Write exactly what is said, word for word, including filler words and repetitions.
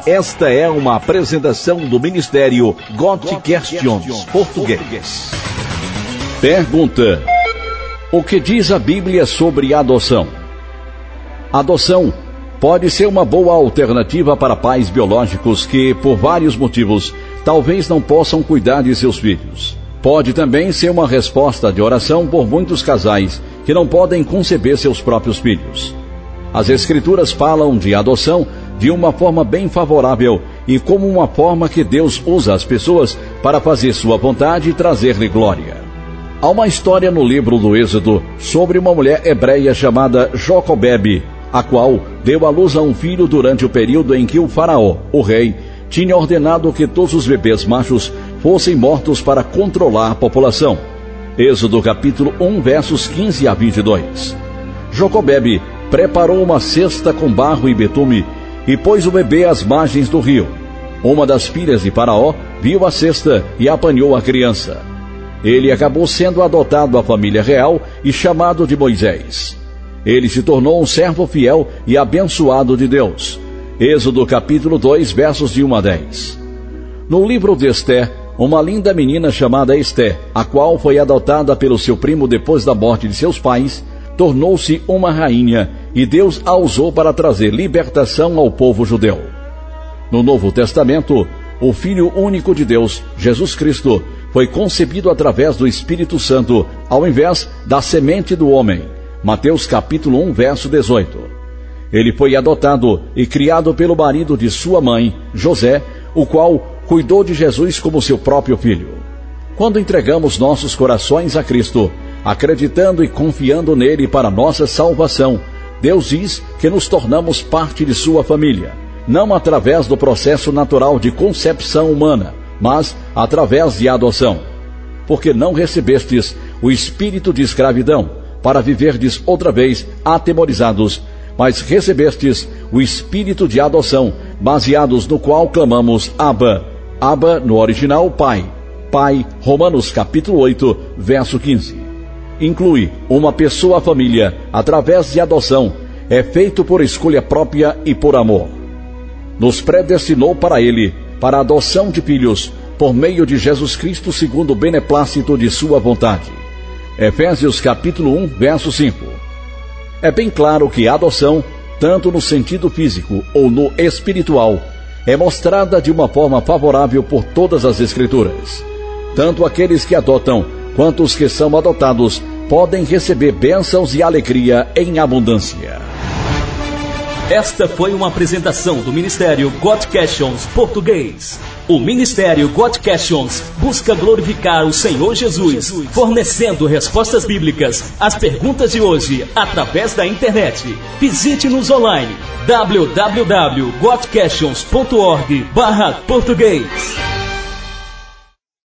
Esta é uma apresentação do Ministério Got Questions Português. Pergunta: o que diz a Bíblia sobre adoção? Adoção pode ser uma boa alternativa para pais biológicos que, por vários motivos, talvez não possam cuidar de seus filhos. Pode também ser uma resposta de oração por muitos casais que não podem conceber seus próprios filhos. As Escrituras falam de adoção de uma forma bem favorável e como uma forma que Deus usa as pessoas para fazer sua vontade e trazer-lhe glória. Há uma história no livro do Êxodo sobre uma mulher hebreia chamada Jocobebe, a qual deu à luz a um filho durante o período em que o faraó, o rei, tinha ordenado que todos os bebês machos fossem mortos para controlar a população. Êxodo capítulo um, versos quinze a vinte e dois. Jocobebe preparou uma cesta com barro e betume e pôs o bebê às margens do rio. Uma das filhas de Faraó viu a cesta e apanhou a criança. Ele acabou sendo adotado à família real e chamado de Moisés. Ele se tornou um servo fiel e abençoado de Deus. Êxodo capítulo dois, versos de um a dez. No livro de Esté, uma linda menina chamada Esté, a qual foi adotada pelo seu primo depois da morte de seus pais, tornou-se uma rainha e Deus a usou para trazer libertação ao povo judeu. No Novo Testamento, o Filho único de Deus, Jesus Cristo, foi concebido através do Espírito Santo, ao invés da semente do homem. Mateus capítulo um, verso dezoito. Ele foi adotado e criado pelo marido de sua mãe, José, o qual cuidou de Jesus como seu próprio filho. Quando entregamos nossos corações a Cristo, acreditando e confiando nele para nossa salvação, Deus diz que nos tornamos parte de sua família, não através do processo natural de concepção humana, mas através de adoção. Porque não recebestes o espírito de escravidão, para viverdes outra vez atemorizados, mas recebestes o espírito de adoção, baseados no qual clamamos Abba. Abba, no original, Pai. Pai, Romanos capítulo oito, verso quinze. Inclui uma pessoa à família, através de adoção, é feito por escolha própria e por amor. Nos predestinou para Ele, para a adoção de filhos, por meio de Jesus Cristo segundo o beneplácito de sua vontade. Efésios capítulo um, verso cinco. É bem claro que a adoção, tanto no sentido físico ou no espiritual, é mostrada de uma forma favorável por todas as Escrituras. Tanto aqueles que adotam, quanto os que são adotados, podem receber bênçãos e alegria em abundância. Esta foi uma apresentação do Ministério Got Questions Português. O Ministério Got Questions busca glorificar o Senhor Jesus, fornecendo respostas bíblicas às perguntas de hoje através da internet. Visite-nos online w w w ponto got questions ponto org barra português.